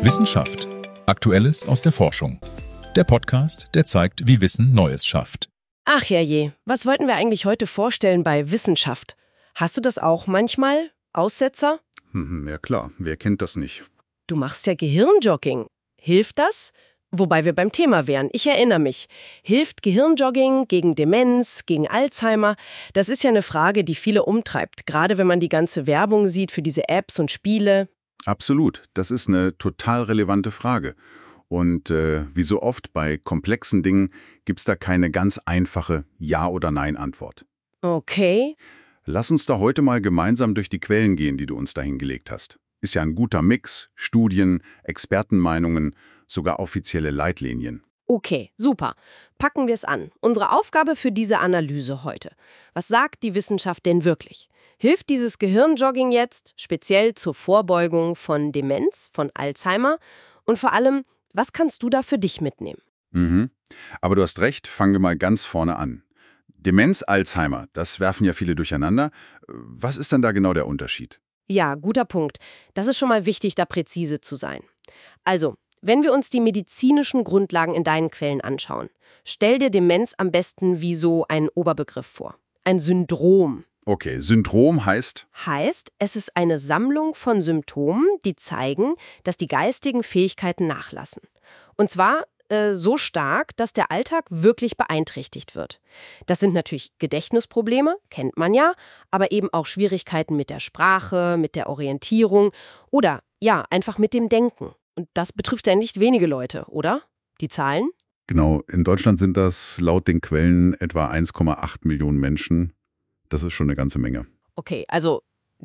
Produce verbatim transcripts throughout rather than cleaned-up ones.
Wissenschaft. Aktuelles aus der Forschung. Der Podcast, der zeigt, wie Wissen Neues schafft. Ach ja je, was wollten wir eigentlich heute vorstellen bei Wissenschaft? Hast du das auch manchmal? Aussetzer? Hm, ja klar, wer kennt das nicht? Du machst ja Gehirnjogging. Hilft das? Wobei wir beim Thema wären. Ich erinnere mich. Hilft Gehirnjogging gegen Demenz, gegen Alzheimer? Das ist ja eine Frage, die viele umtreibt. Gerade wenn man die ganze Werbung sieht für diese Apps und Spiele. Absolut, das ist eine total relevante Frage. Und äh, wie so oft bei komplexen Dingen gibt es da keine ganz einfache Ja- oder Nein-Antwort. Okay. Lass uns da heute mal gemeinsam durch die Quellen gehen, die du uns da hingelegt hast. Ist ja ein guter Mix, Studien, Expertenmeinungen, sogar offizielle Leitlinien. Okay, super. Packen wir es an. Unsere Aufgabe für diese Analyse heute. Was sagt die Wissenschaft denn wirklich? Hilft dieses Gehirnjogging jetzt speziell zur Vorbeugung von Demenz, von Alzheimer? Und vor allem, was kannst du da für dich mitnehmen? Mhm. Aber du hast recht, fangen wir mal ganz vorne an. Demenz, Alzheimer, das werfen ja viele durcheinander. Was ist denn da genau der Unterschied? Ja, guter Punkt. Das ist schon mal wichtig, da präzise zu sein. Also, wenn wir uns die medizinischen Grundlagen in deinen Quellen anschauen, stell dir Demenz am besten wie so einen Oberbegriff vor. Ein Syndrom. Okay, Syndrom heißt? Heißt, es ist eine Sammlung von Symptomen, die zeigen, dass die geistigen Fähigkeiten nachlassen. Und zwar äh, so stark, dass der Alltag wirklich beeinträchtigt wird. Das sind natürlich Gedächtnisprobleme, kennt man ja, aber eben auch Schwierigkeiten mit der Sprache, mit der Orientierung oder ja, einfach mit dem Denken. Und das betrifft ja nicht wenige Leute, oder? Die Zahlen? Genau, in Deutschland sind das laut den Quellen etwa eins Komma acht Millionen Menschen. Das ist schon eine ganze Menge. Okay, also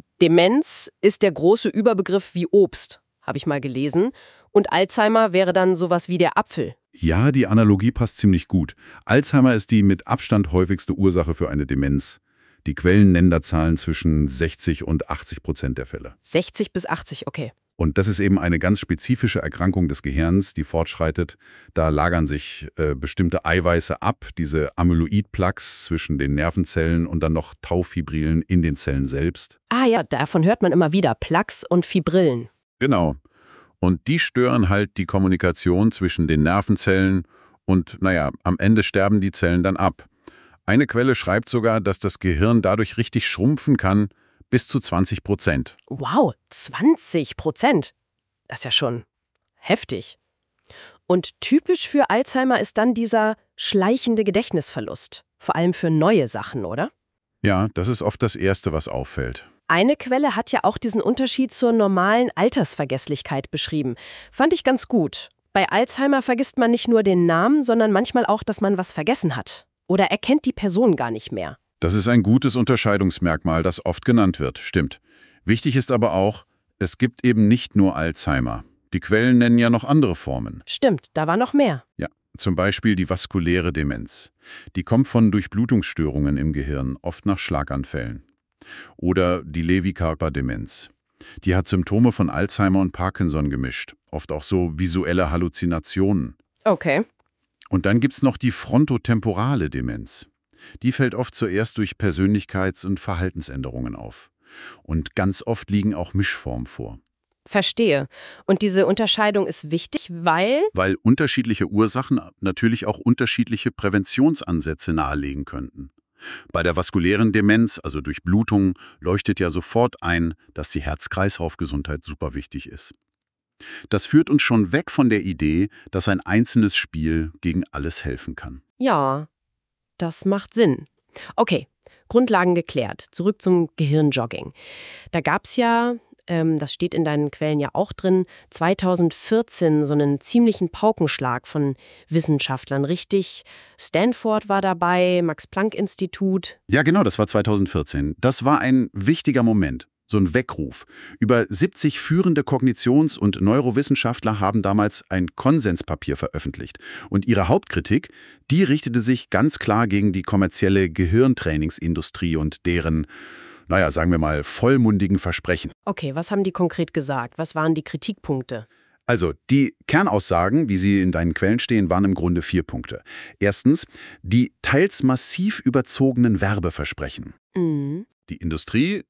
Demenz ist der große Überbegriff wie Obst, habe ich mal gelesen. Und Alzheimer wäre dann sowas wie der Apfel. Ja, die Analogie passt ziemlich gut. Alzheimer ist die mit Abstand häufigste Ursache für eine Demenz. Die Quellen nennen da Zahlen zwischen sechzig und achtzig Prozent der Fälle. sechzig bis achtzig, okay. Und das ist eben eine ganz spezifische Erkrankung des Gehirns, die fortschreitet. Da lagern sich äh, bestimmte Eiweiße ab, diese Amyloid-Plaques zwischen den Nervenzellen und dann noch Taufibrillen in den Zellen selbst. Ah ja, davon hört man immer wieder, Plaques und Fibrillen. Genau. Und die stören halt die Kommunikation zwischen den Nervenzellen und, naja, am Ende sterben die Zellen dann ab. Eine Quelle schreibt sogar, dass das Gehirn dadurch richtig schrumpfen kann, bis zu zwanzig Prozent. Wow, zwanzig Prozent. Das ist ja schon heftig. Und typisch für Alzheimer ist dann dieser schleichende Gedächtnisverlust. Vor allem für neue Sachen, oder? Ja, das ist oft das Erste, was auffällt. Eine Quelle hat ja auch diesen Unterschied zur normalen Altersvergesslichkeit beschrieben. Fand ich ganz gut. Bei Alzheimer vergisst man nicht nur den Namen, sondern manchmal auch, dass man was vergessen hat. Oder erkennt die Person gar nicht mehr. Das ist ein gutes Unterscheidungsmerkmal, das oft genannt wird, stimmt. Wichtig ist aber auch, es gibt eben nicht nur Alzheimer. Die Quellen nennen ja noch andere Formen. Stimmt, da war noch mehr. Ja, zum Beispiel die vaskuläre Demenz. Die kommt von Durchblutungsstörungen im Gehirn, oft nach Schlaganfällen. Oder die Lewy-Karpper-Demenz. Die hat Symptome von Alzheimer und Parkinson gemischt, oft auch so visuelle Halluzinationen. Okay. Und dann gibt's noch die frontotemporale Demenz. Die fällt oft zuerst durch Persönlichkeits- und Verhaltensänderungen auf. Und ganz oft liegen auch Mischformen vor. Verstehe. Und diese Unterscheidung ist wichtig, weil? Weil unterschiedliche Ursachen natürlich auch unterschiedliche Präventionsansätze nahelegen könnten. Bei der vaskulären Demenz, also durch Blutung, leuchtet ja sofort ein, dass die Herz-Kreislauf-Gesundheit super wichtig ist. Das führt uns schon weg von der Idee, dass ein einzelnes Spiel gegen alles helfen kann. Ja, das macht Sinn. Okay, Grundlagen geklärt. Zurück zum Gehirnjogging. Da gab es ja, ähm, das steht in deinen Quellen ja auch drin, zweitausendvierzehn so einen ziemlichen Paukenschlag von Wissenschaftlern. Richtig, Stanford war dabei, Max-Planck-Institut. Ja, genau, das war zweitausendvierzehn. Das war ein wichtiger Moment. So ein Weckruf. Über siebzig führende Kognitions- und Neurowissenschaftler haben damals ein Konsenspapier veröffentlicht. Und ihre Hauptkritik, die richtete sich ganz klar gegen die kommerzielle Gehirntrainingsindustrie und deren, naja, sagen wir mal, vollmundigen Versprechen. Okay, was haben die konkret gesagt? Was waren die Kritikpunkte? Also, die Kernaussagen, wie sie in deinen Quellen stehen, waren im Grunde vier Punkte. Erstens, die teils massiv überzogenen Werbeversprechen. Mhm. Die Industrie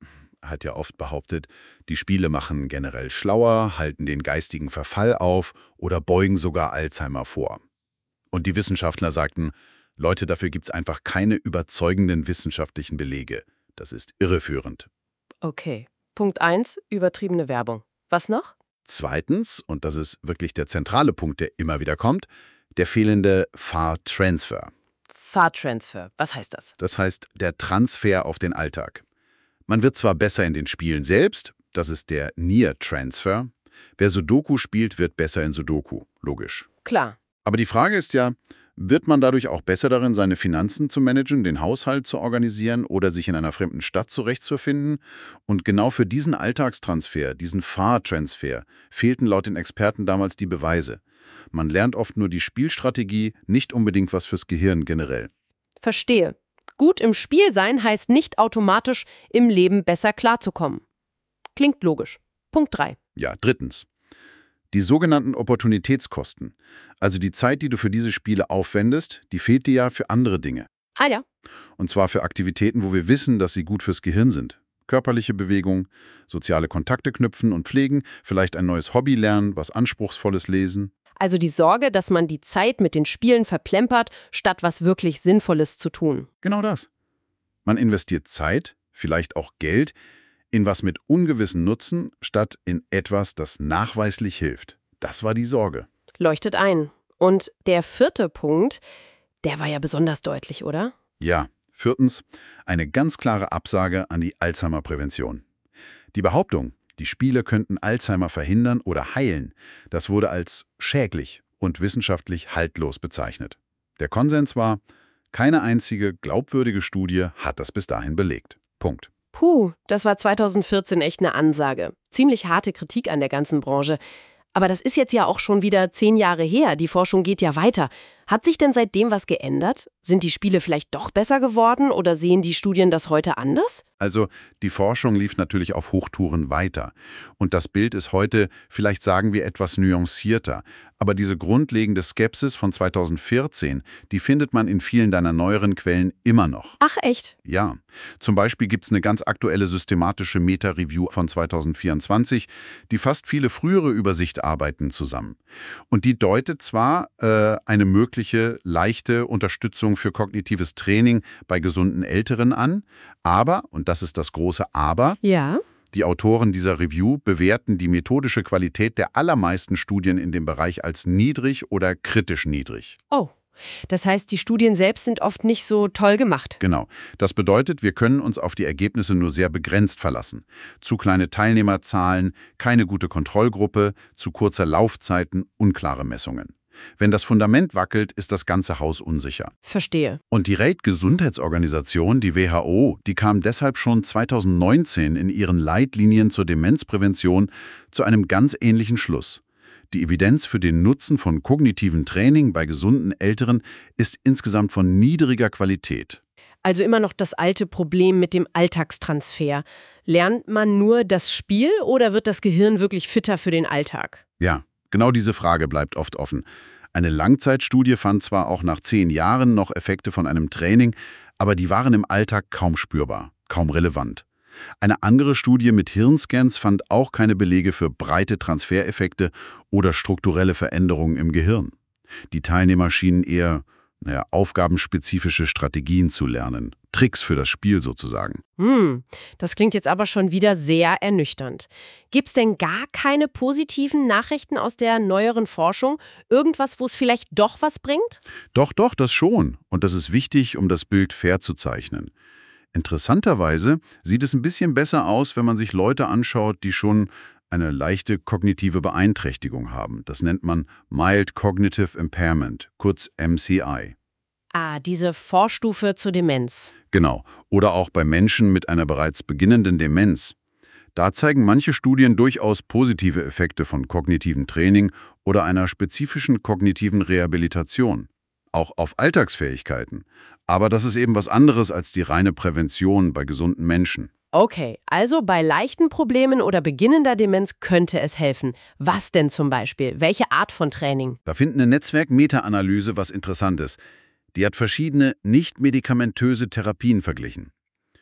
hat ja oft behauptet, die Spiele machen generell schlauer, halten den geistigen Verfall auf oder beugen sogar Alzheimer vor. Und die Wissenschaftler sagten, Leute, dafür gibt es einfach keine überzeugenden wissenschaftlichen Belege. Das ist irreführend. Okay. Punkt eins, übertriebene Werbung. Was noch? Zweitens, und das ist wirklich der zentrale Punkt, der immer wieder kommt, der fehlende Fahrtransfer. Fahrtransfer. Was heißt das? Das heißt, der Transfer auf den Alltag. Man wird zwar besser in den Spielen selbst, das ist der Near Transfer. Wer Sudoku spielt, wird besser in Sudoku, logisch. Klar. Aber die Frage ist ja, wird man dadurch auch besser darin, seine Finanzen zu managen, den Haushalt zu organisieren oder sich in einer fremden Stadt zurechtzufinden? Und genau für diesen Alltagstransfer, diesen Fahrtransfer, fehlten laut den Experten damals die Beweise. Man lernt oft nur die Spielstrategie, nicht unbedingt was fürs Gehirn generell. Verstehe. Gut im Spiel sein heißt nicht automatisch, im Leben besser klarzukommen. Klingt logisch. Punkt drei. Ja, drittens. Die sogenannten Opportunitätskosten, also die Zeit, die du für diese Spiele aufwendest, die fehlt dir ja für andere Dinge. Ah ja. Und zwar für Aktivitäten, wo wir wissen, dass sie gut fürs Gehirn sind. Körperliche Bewegung, soziale Kontakte knüpfen und pflegen, vielleicht ein neues Hobby lernen, was Anspruchsvolles lesen. Also die Sorge, dass man die Zeit mit den Spielen verplempert, statt was wirklich Sinnvolles zu tun. Genau das. Man investiert Zeit, vielleicht auch Geld, in was mit ungewissem Nutzen, statt in etwas, das nachweislich hilft. Das war die Sorge. Leuchtet ein. Und der vierte Punkt, der war ja besonders deutlich, oder? Ja, viertens, eine ganz klare Absage an die Alzheimer-Prävention. Die Behauptung, die Spiele könnten Alzheimer verhindern oder heilen, das wurde als schädlich und wissenschaftlich haltlos bezeichnet. Der Konsens war, keine einzige glaubwürdige Studie hat das bis dahin belegt. Punkt. Puh, das war zweitausendvierzehn echt eine Ansage. Ziemlich harte Kritik an der ganzen Branche. Aber das ist jetzt ja auch schon wieder zehn Jahre her. Die Forschung geht ja weiter. Hat sich denn seitdem was geändert? Sind die Spiele vielleicht doch besser geworden oder sehen die Studien das heute anders? Also die Forschung lief natürlich auf Hochtouren weiter. Und das Bild ist heute, vielleicht sagen wir, etwas nuancierter. Aber diese grundlegende Skepsis von zweitausendvierzehn, die findet man in vielen deiner neueren Quellen immer noch. Ach echt? Ja. Zum Beispiel gibt es eine ganz aktuelle systematische Meta-Review von zweitausendvierundzwanzig, die fasst viele frühere Übersichtarbeiten zusammen. Und die deutet zwar äh, eine mögliche leichte Unterstützung für kognitives Training bei gesunden Älteren an, aber, und das ist das große Aber, ja. Die Autoren dieser Review bewerten die methodische Qualität der allermeisten Studien in dem Bereich als niedrig oder kritisch niedrig. Oh, das heißt, die Studien selbst sind oft nicht so toll gemacht. Genau. Das bedeutet, wir können uns auf die Ergebnisse nur sehr begrenzt verlassen. Zu kleine Teilnehmerzahlen, keine gute Kontrollgruppe, zu kurze Laufzeiten, unklare Messungen. Wenn das Fundament wackelt, ist das ganze Haus unsicher. Verstehe. Und die Weltgesundheitsorganisation, die W H O, die kam deshalb schon zweitausendneunzehn in ihren Leitlinien zur Demenzprävention zu einem ganz ähnlichen Schluss. Die Evidenz für den Nutzen von kognitiven Training bei gesunden Älteren ist insgesamt von niedriger Qualität. Also immer noch das alte Problem mit dem Alltagstransfer. Lernt man nur das Spiel oder wird das Gehirn wirklich fitter für den Alltag? Ja. Genau diese Frage bleibt oft offen. Eine Langzeitstudie fand zwar auch nach zehn Jahren noch Effekte von einem Training, aber die waren im Alltag kaum spürbar, kaum relevant. Eine andere Studie mit Hirnscans fand auch keine Belege für breite Transfereffekte oder strukturelle Veränderungen im Gehirn. Die Teilnehmer schienen eher, naja, aufgabenspezifische Strategien zu lernen. Tricks für das Spiel sozusagen. Hm, das klingt jetzt aber schon wieder sehr ernüchternd. Gibt's denn gar keine positiven Nachrichten aus der neueren Forschung? Irgendwas, wo es vielleicht doch was bringt? Doch, doch, das schon. Und das ist wichtig, um das Bild fair zu zeichnen. Interessanterweise sieht es ein bisschen besser aus, wenn man sich Leute anschaut, die schon eine leichte kognitive Beeinträchtigung haben. Das nennt man Mild Cognitive Impairment, kurz M C I. Ah, diese Vorstufe zur Demenz. Genau. Oder auch bei Menschen mit einer bereits beginnenden Demenz. Da zeigen manche Studien durchaus positive Effekte von kognitiven Training oder einer spezifischen kognitiven Rehabilitation. Auch auf Alltagsfähigkeiten. Aber das ist eben was anderes als die reine Prävention bei gesunden Menschen. Okay, also bei leichten Problemen oder beginnender Demenz könnte es helfen. Was denn zum Beispiel? Welche Art von Training? Da findet eine Netzwerk-Meta-Analyse was Interessantes. Die hat verschiedene nicht-medikamentöse Therapien verglichen.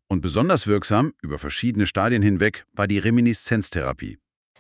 Und besonders wirksam, über verschiedene Stadien hinweg, war die Reminiszenztherapie.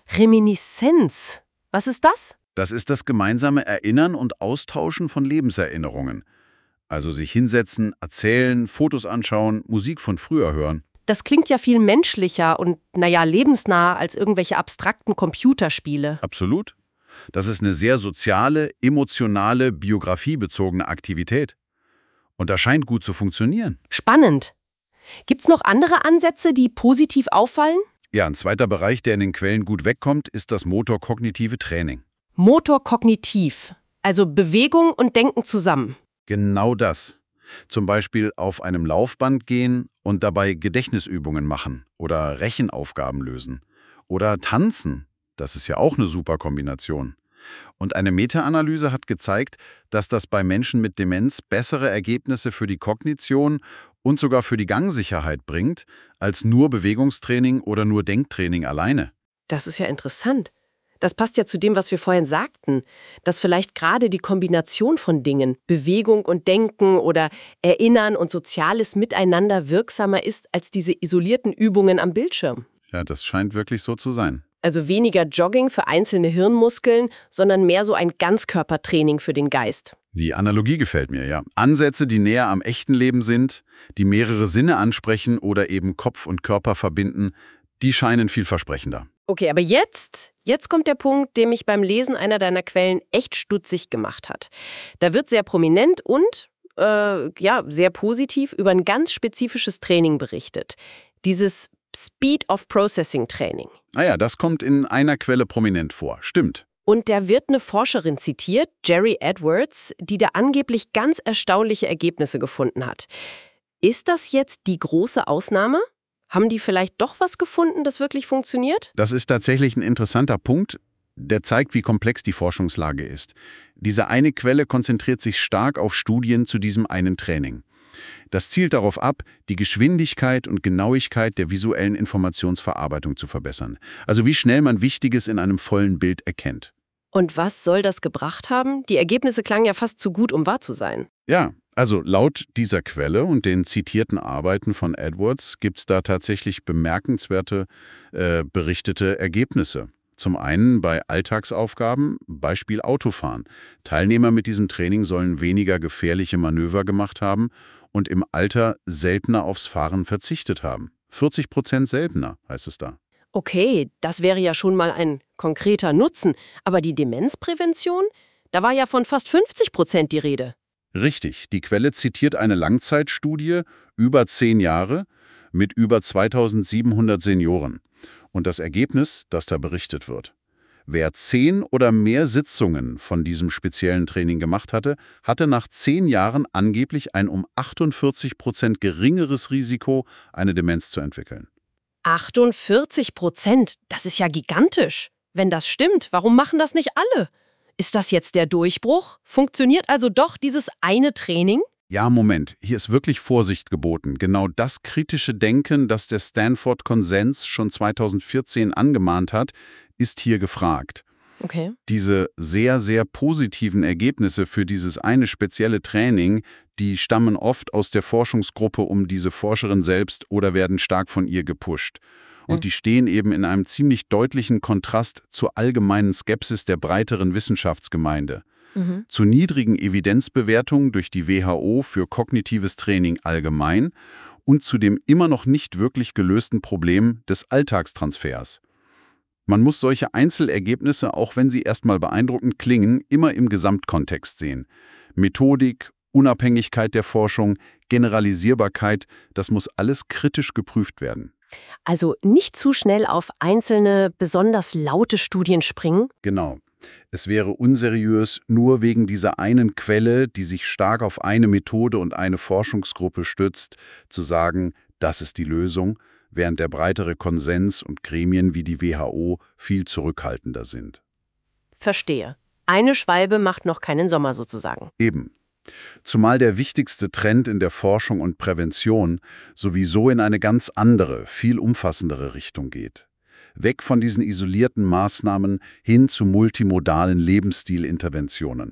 Reminiszenz. Was ist das? Das ist das gemeinsame Erinnern und Austauschen von Lebenserinnerungen. Also sich hinsetzen, erzählen, Fotos anschauen, Musik von früher hören. Das klingt ja viel menschlicher und, naja, lebensnah als irgendwelche abstrakten Computerspiele. Absolut. Das ist eine sehr soziale, emotionale, biografiebezogene Aktivität. Und das scheint gut zu funktionieren. Spannend. Gibt's noch andere Ansätze, die positiv auffallen? Ja, ein zweiter Bereich, der in den Quellen gut wegkommt, ist das motorkognitive Training. Motorkognitiv, also Bewegung und Denken zusammen. Genau das. Zum Beispiel auf einem Laufband gehen und dabei Gedächtnisübungen machen oder Rechenaufgaben lösen. Oder tanzen. Das ist ja auch eine super Kombination. Und eine Meta-Analyse hat gezeigt, dass das bei Menschen mit Demenz bessere Ergebnisse für die Kognition und sogar für die Gangsicherheit bringt, als nur Bewegungstraining oder nur Denktraining alleine. Das ist ja interessant. Das passt ja zu dem, was wir vorhin sagten, dass vielleicht gerade die Kombination von Dingen, Bewegung und Denken oder Erinnern und soziales Miteinander wirksamer ist als diese isolierten Übungen am Bildschirm. Ja, das scheint wirklich so zu sein. Also weniger Jogging für einzelne Hirnmuskeln, sondern mehr so ein Ganzkörpertraining für den Geist. Die Analogie gefällt mir, ja. Ansätze, die näher am echten Leben sind, die mehrere Sinne ansprechen oder eben Kopf und Körper verbinden, die scheinen vielversprechender. Okay, aber jetzt, jetzt kommt der Punkt, der mich beim Lesen einer deiner Quellen echt stutzig gemacht hat. Da wird sehr prominent und, äh, ja, sehr positiv über ein ganz spezifisches Training berichtet. Dieses Speed of Processing Training. Ah ja, das kommt in einer Quelle prominent vor. Stimmt. Und da wird eine Forscherin zitiert, Jerry Edwards, die da angeblich ganz erstaunliche Ergebnisse gefunden hat. Ist das jetzt die große Ausnahme? Haben die vielleicht doch was gefunden, das wirklich funktioniert? Das ist tatsächlich ein interessanter Punkt, der zeigt, wie komplex die Forschungslage ist. Diese eine Quelle konzentriert sich stark auf Studien zu diesem einen Training. Das zielt darauf ab, die Geschwindigkeit und Genauigkeit der visuellen Informationsverarbeitung zu verbessern. Also wie schnell man Wichtiges in einem vollen Bild erkennt. Und was soll das gebracht haben? Die Ergebnisse klangen ja fast zu gut, um wahr zu sein. Ja, also laut dieser Quelle und den zitierten Arbeiten von Edwards gibt es da tatsächlich bemerkenswerte äh, berichtete Ergebnisse. Zum einen bei Alltagsaufgaben, Beispiel Autofahren. Teilnehmer mit diesem Training sollen weniger gefährliche Manöver gemacht haben und im Alter seltener aufs Fahren verzichtet haben. vierzig Prozent seltener, heißt es da. Okay, das wäre ja schon mal ein konkreter Nutzen. Aber die Demenzprävention? Da war ja von fast fünfzig Prozent die Rede. Richtig, die Quelle zitiert eine Langzeitstudie über zehn Jahre mit über zweitausendsiebenhundert Senioren. Und das Ergebnis, das da berichtet wird. Wer zehn oder mehr Sitzungen von diesem speziellen Training gemacht hatte, hatte nach zehn Jahren angeblich ein um achtundvierzig Prozent geringeres Risiko, eine Demenz zu entwickeln. achtundvierzig Prozent? Das ist ja gigantisch. Wenn das stimmt, warum machen das nicht alle? Ist das jetzt der Durchbruch? Funktioniert also doch dieses eine Training? Ja, Moment, hier ist wirklich Vorsicht geboten. Genau das kritische Denken, das der Stanford-Konsens schon zweitausendvierzehn angemahnt hat, ist hier gefragt. Okay. Diese sehr, sehr positiven Ergebnisse für dieses eine spezielle Training, die stammen oft aus der Forschungsgruppe um diese Forscherin selbst oder werden stark von ihr gepusht. Und die stehen eben in einem ziemlich deutlichen Kontrast zur allgemeinen Skepsis der breiteren Wissenschaftsgemeinde. Mhm. Zu niedrigen Evidenzbewertungen durch die W H O für kognitives Training allgemein und zu dem immer noch nicht wirklich gelösten Problem des Alltagstransfers. Man muss solche Einzelergebnisse, auch wenn sie erstmal beeindruckend klingen, immer im Gesamtkontext sehen. Methodik, Unabhängigkeit der Forschung, Generalisierbarkeit, das muss alles kritisch geprüft werden. Also nicht zu schnell auf einzelne, besonders laute Studien springen? Genau. Es wäre unseriös, nur wegen dieser einen Quelle, die sich stark auf eine Methode und eine Forschungsgruppe stützt, zu sagen, das ist die Lösung, während der breitere Konsens und Gremien wie die W H O viel zurückhaltender sind. Verstehe. Eine Schwalbe macht noch keinen Sommer sozusagen. Eben. Zumal der wichtigste Trend in der Forschung und Prävention sowieso in eine ganz andere, viel umfassendere Richtung geht. Weg von diesen isolierten Maßnahmen hin zu multimodalen Lebensstilinterventionen.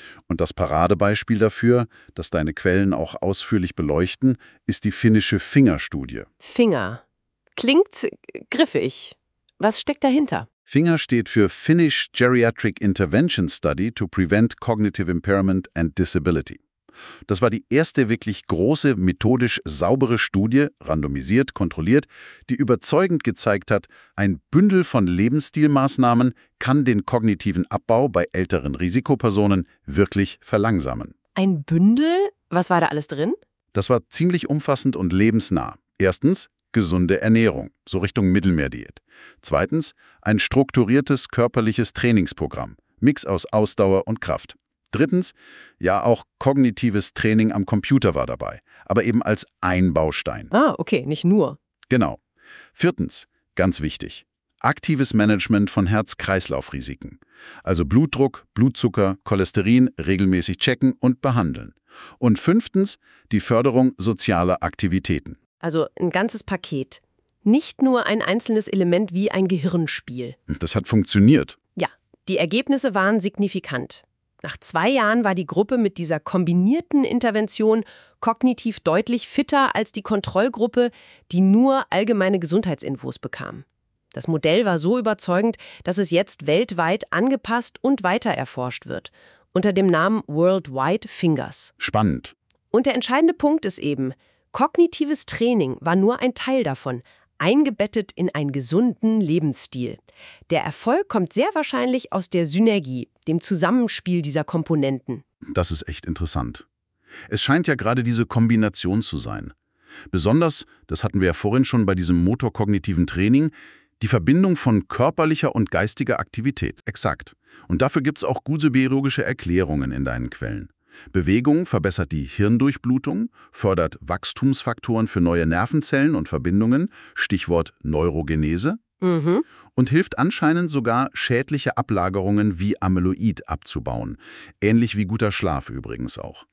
Und das Paradebeispiel dafür, das deine Quellen auch ausführlich beleuchten, ist die finnische Finger-Studie. Finger. Klingt griffig. Was steckt dahinter? Finger steht für Finnish Geriatric Intervention Study to Prevent Cognitive Impairment and Disability. Das war die erste wirklich große, methodisch saubere Studie, randomisiert, kontrolliert, die überzeugend gezeigt hat, ein Bündel von Lebensstilmaßnahmen kann den kognitiven Abbau bei älteren Risikopersonen wirklich verlangsamen. Ein Bündel? Was war da alles drin? Das war ziemlich umfassend und lebensnah. Erstens, gesunde Ernährung, so Richtung Mittelmeerdiät. Zweitens, ein strukturiertes körperliches Trainingsprogramm, Mix aus Ausdauer und Kraft. Drittens, ja auch kognitives Training am Computer war dabei, aber eben als ein Baustein. Ah, okay, nicht nur. Genau. Viertens, ganz wichtig, aktives Management von Herz-Kreislauf-Risiken. Also Blutdruck, Blutzucker, Cholesterin regelmäßig checken und behandeln. Und fünftens, die Förderung sozialer Aktivitäten. Also ein ganzes Paket. Nicht nur ein einzelnes Element wie ein Gehirnspiel. Das hat funktioniert. Ja, die Ergebnisse waren signifikant. Nach zwei Jahren war die Gruppe mit dieser kombinierten Intervention kognitiv deutlich fitter als die Kontrollgruppe, die nur allgemeine Gesundheitsinfos bekam. Das Modell war so überzeugend, dass es jetzt weltweit angepasst und weiter erforscht wird, unter dem Namen Worldwide Fingers. Spannend. Und der entscheidende Punkt ist eben, kognitives Training war nur ein Teil davon, eingebettet in einen gesunden Lebensstil. Der Erfolg kommt sehr wahrscheinlich aus der Synergie, dem Zusammenspiel dieser Komponenten. Das ist echt interessant. Es scheint ja gerade diese Kombination zu sein. Besonders, das hatten wir ja vorhin schon bei diesem motorkognitiven Training, die Verbindung von körperlicher und geistiger Aktivität. Exakt. Und dafür gibt es auch gute biologische Erklärungen in deinen Quellen. Bewegung verbessert die Hirndurchblutung, fördert Wachstumsfaktoren für neue Nervenzellen und Verbindungen, Stichwort Neurogenese, Mhm. und hilft anscheinend sogar, schädliche Ablagerungen wie Amyloid abzubauen. Ähnlich wie guter Schlaf übrigens auch.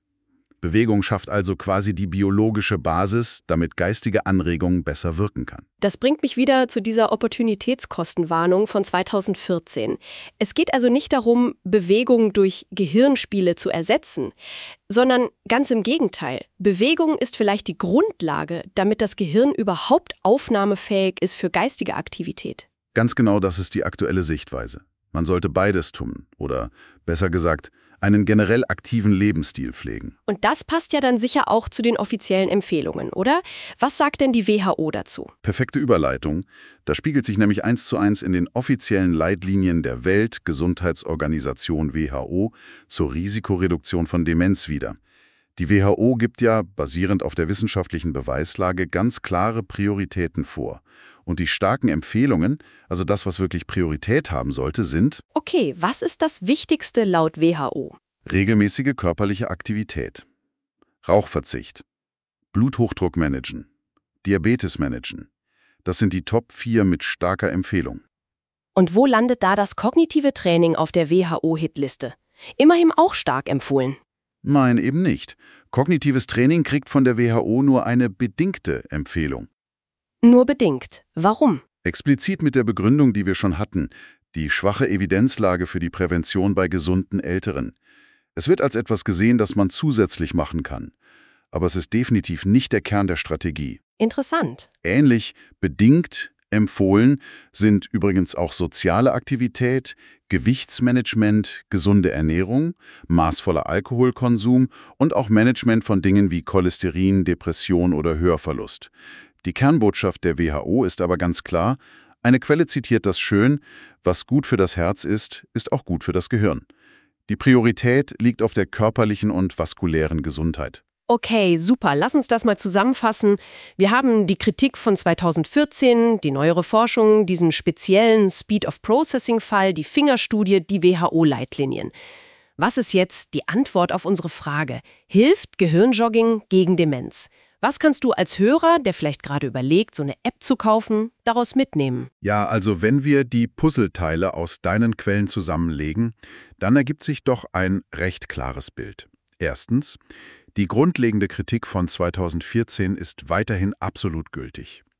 Bewegung schafft also quasi die biologische Basis, damit geistige Anregung besser wirken kann. Das bringt mich wieder zu dieser Opportunitätskostenwarnung von zweitausendvierzehn. Es geht also nicht darum, Bewegung durch Gehirnspiele zu ersetzen, sondern ganz im Gegenteil. Bewegung ist vielleicht die Grundlage, damit das Gehirn überhaupt aufnahmefähig ist für geistige Aktivität. Ganz genau, das ist die aktuelle Sichtweise. Man sollte beides tun oder, besser gesagt, einen generell aktiven Lebensstil pflegen. Und das passt ja dann sicher auch zu den offiziellen Empfehlungen, oder? Was sagt denn die W H O dazu? Perfekte Überleitung. Das spiegelt sich nämlich eins zu eins in den offiziellen Leitlinien der Weltgesundheitsorganisation W H O zur Risikoreduktion von Demenz wider. Die W H O gibt ja, basierend auf der wissenschaftlichen Beweislage, ganz klare Prioritäten vor. Und die starken Empfehlungen, also das, was wirklich Priorität haben sollte, sind: Okay, was ist das Wichtigste laut W H O? regelmäßige körperliche Aktivität, Rauchverzicht, Bluthochdruck managen, Diabetes managen. Das sind die Top vier mit starker Empfehlung. Und wo landet da das kognitive Training auf der W H O-Hitliste? Immerhin auch stark empfohlen. Nein, eben nicht. Kognitives Training kriegt von der W H O nur eine bedingte Empfehlung. Nur bedingt. Warum? Explizit mit der Begründung, die wir schon hatten, die schwache Evidenzlage für die Prävention bei gesunden Älteren. Es wird als etwas gesehen, das man zusätzlich machen kann. Aber es ist definitiv nicht der Kern der Strategie. Interessant. Ähnlich bedingt empfohlen sind übrigens auch soziale Aktivität, Gewichtsmanagement, gesunde Ernährung, maßvoller Alkoholkonsum und auch Management von Dingen wie Cholesterin, Depression oder Hörverlust. Die Kernbotschaft der W H O ist aber ganz klar, eine Quelle zitiert das schön: Was gut für das Herz ist, ist auch gut für das Gehirn. Die Priorität liegt auf der körperlichen und vaskulären Gesundheit. Okay, super. Lass uns das mal zusammenfassen. Wir haben die Kritik von zweitausendvierzehn, die neuere Forschung, diesen speziellen Speed-of-Processing-Fall, die Finger-Studie, die W H O-Leitlinien. Was ist jetzt die Antwort auf unsere Frage? Hilft Gehirnjogging gegen Demenz? Was kannst du als Hörer, der vielleicht gerade überlegt, so eine App zu kaufen, daraus mitnehmen? Ja, also wenn wir die Puzzleteile aus deinen Quellen zusammenlegen, dann ergibt sich doch ein recht klares Bild. Erstens: Die grundlegende Kritik von zweitausendvierzehn ist weiterhin absolut gültig.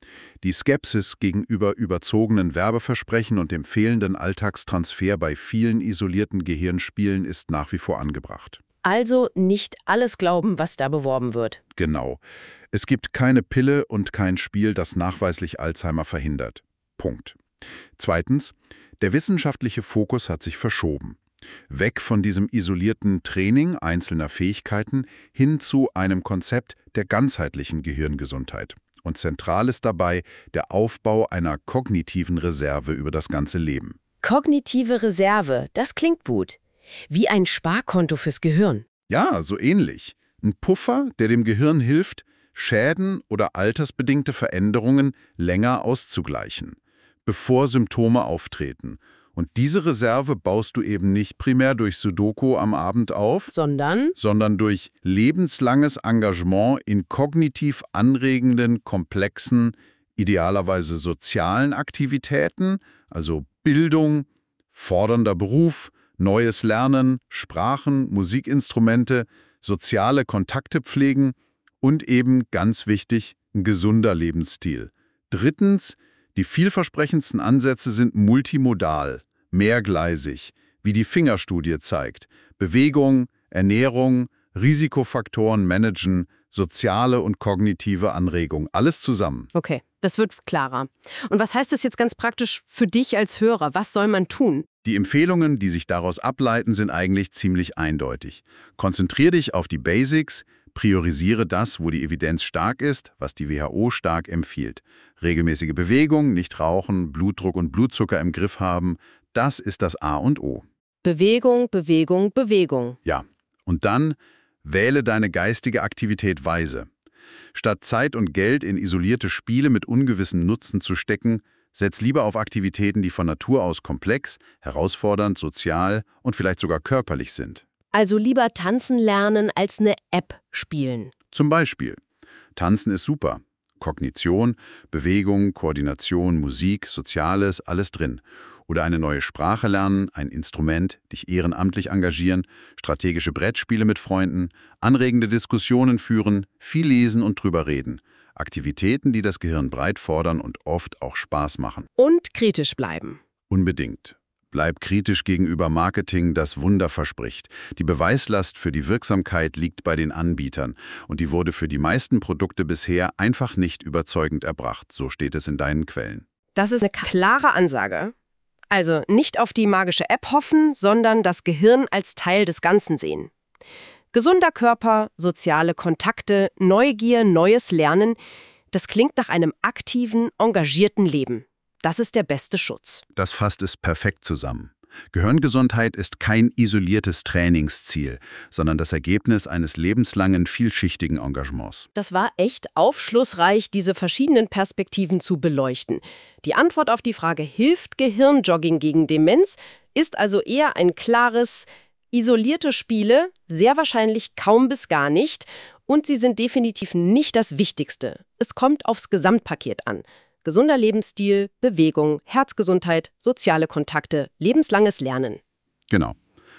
Die Skepsis gegenüber überzogenen Werbeversprechen und dem fehlenden Alltagstransfer bei vielen isolierten Gehirnspielen ist nach wie vor angebracht. Also nicht alles glauben, was da beworben wird. Genau. Es gibt keine Pille und kein Spiel, das nachweislich Alzheimer verhindert. Punkt. Zweitens, der wissenschaftliche Fokus hat sich verschoben. Weg von diesem isolierten Training einzelner Fähigkeiten hin zu einem Konzept der ganzheitlichen Gehirngesundheit. Und zentral ist dabei der Aufbau einer kognitiven Reserve über das ganze Leben. Kognitive Reserve, das klingt gut. Wie ein Sparkonto fürs Gehirn. Ja, so ähnlich. Ein Puffer, der dem Gehirn hilft, Schäden oder altersbedingte Veränderungen länger auszugleichen, bevor Symptome auftreten. Und diese Reserve baust du eben nicht primär durch Sudoku am Abend auf, Sondern? sondern durch lebenslanges Engagement in kognitiv anregenden, komplexen, idealerweise sozialen Aktivitäten, also Bildung, fordernder Beruf, neues Lernen, Sprachen, Musikinstrumente, soziale Kontakte pflegen und eben, ganz wichtig, ein gesunder Lebensstil. Drittens, die vielversprechendsten Ansätze sind multimodal, mehrgleisig, wie die Finger-Studie zeigt. Bewegung, Ernährung, Risikofaktoren managen, soziale und kognitive Anregung, alles zusammen. Okay, das wird klarer. Und was heißt das jetzt ganz praktisch für dich als Hörer? Was soll man tun? Die Empfehlungen, die sich daraus ableiten, sind eigentlich ziemlich eindeutig. Konzentriere dich auf die Basics, priorisiere das, wo die Evidenz stark ist, was die W H O stark empfiehlt. Regelmäßige Bewegung, nicht rauchen, Blutdruck und Blutzucker im Griff haben, das ist das A und O. Bewegung, Bewegung, Bewegung. Ja, und dann wähle deine geistige Aktivität weise. Statt Zeit und Geld in isolierte Spiele mit ungewissem Nutzen zu stecken, setz lieber auf Aktivitäten, die von Natur aus komplex, herausfordernd, sozial und vielleicht sogar körperlich sind. Also lieber tanzen lernen als eine App spielen. Zum Beispiel, Tanzen ist super. Kognition, Bewegung, Koordination, Musik, Soziales, alles drin. Oder eine neue Sprache lernen, ein Instrument, dich ehrenamtlich engagieren, strategische Brettspiele mit Freunden, anregende Diskussionen führen, viel lesen und drüber reden. Aktivitäten, die das Gehirn breit fordern und oft auch Spaß machen. Und kritisch bleiben. Unbedingt. Bleib kritisch gegenüber Marketing, das Wunder verspricht. Die Beweislast für die Wirksamkeit liegt bei den Anbietern und die wurde für die meisten Produkte bisher einfach nicht überzeugend erbracht. So steht es in deinen Quellen. Das ist eine klare Ansage. Also nicht auf die magische App hoffen, sondern das Gehirn als Teil des Ganzen sehen. Gesunder Körper, soziale Kontakte, Neugier, neues Lernen, das klingt nach einem aktiven, engagierten Leben. Das ist der beste Schutz. Das fasst es perfekt zusammen. Gehirngesundheit ist kein isoliertes Trainingsziel, sondern das Ergebnis eines lebenslangen, vielschichtigen Engagements. Das war echt aufschlussreich, diese verschiedenen Perspektiven zu beleuchten. Die Antwort auf die Frage, hilft Gehirnjogging gegen Demenz, ist also eher ein klares, isolierte Spiele, sehr wahrscheinlich kaum bis gar nicht, und sie sind definitiv nicht das Wichtigste. Es kommt aufs Gesamtpaket an. Gesunder Lebensstil, Bewegung, Herzgesundheit, soziale Kontakte, lebenslanges Lernen. Genau.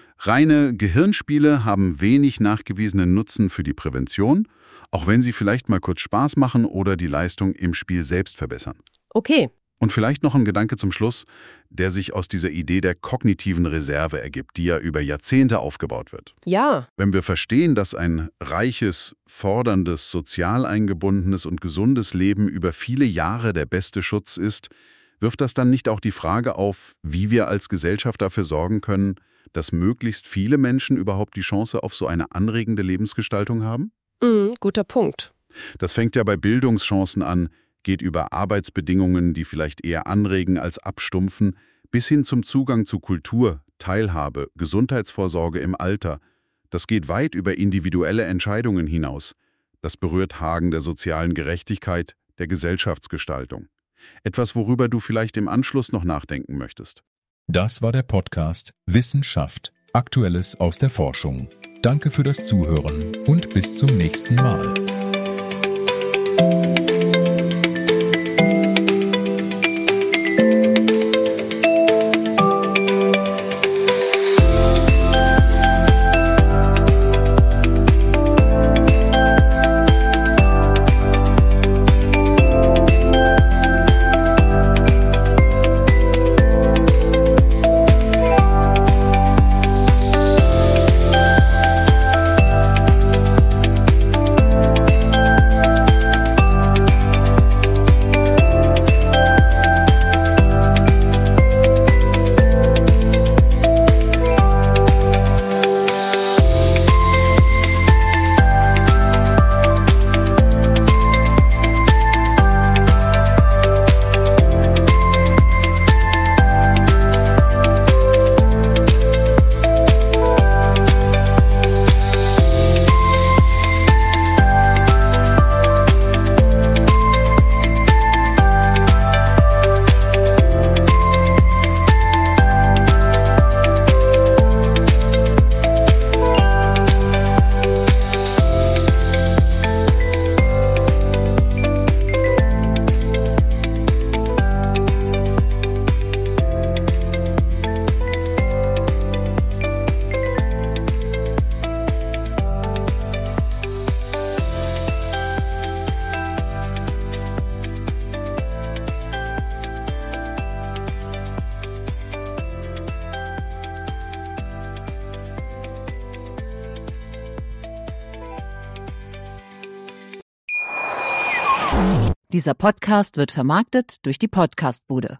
Reine Gehirnspiele haben wenig nachgewiesenen Nutzen für die Prävention, auch wenn sie vielleicht mal kurz Spaß machen oder die Leistung im Spiel selbst verbessern. Okay. Und vielleicht noch ein Gedanke zum Schluss, der sich aus dieser Idee der kognitiven Reserve ergibt, die ja über Jahrzehnte aufgebaut wird. Ja. Wenn wir verstehen, dass ein reiches, forderndes, sozial eingebundenes und gesundes Leben über viele Jahre der beste Schutz ist, wirft das dann nicht auch die Frage auf, wie wir als Gesellschaft dafür sorgen können, dass möglichst viele Menschen überhaupt die Chance auf so eine anregende Lebensgestaltung haben? Mhm, guter Punkt. Das fängt ja bei Bildungschancen an, geht über Arbeitsbedingungen, die vielleicht eher anregen als abstumpfen, bis hin zum Zugang zu Kultur, Teilhabe, Gesundheitsvorsorge im Alter. Das geht weit über individuelle Entscheidungen hinaus. Das berührt Haken der sozialen Gerechtigkeit, der Gesellschaftsgestaltung. Etwas, worüber du vielleicht im Anschluss noch nachdenken möchtest. Das war der Podcast Wissenschaft. Aktuelles aus der Forschung. Danke für das Zuhören und bis zum nächsten Mal. Dieser Podcast wird vermarktet durch die Podcastbude.